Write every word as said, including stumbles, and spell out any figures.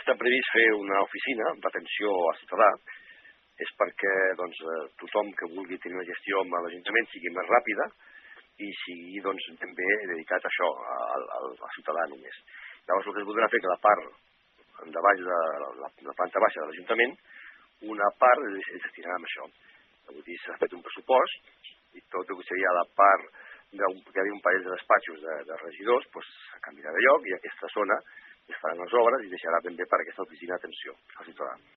està previst fer una oficina d'atenció al ciutadà, és perquè doncs, tothom que vulgui tenir una gestió amb l'Ajuntament sigui més ràpida i sigui doncs, també dedicat a això, al, al, al ciutadà només. Llavors el que es voldrà fer que la part de baix de la, la planta baixa de l'Ajuntament, una part es destinarà a això. Vull dir, s'ha fet un pressupost i tot el que seria la part d'un, que hi havia un parell de despatxos de, de regidors, doncs canviarà de lloc i aquesta zona es faran les obres i deixarà ben bé per aquesta oficina d'atenció al ciutadà.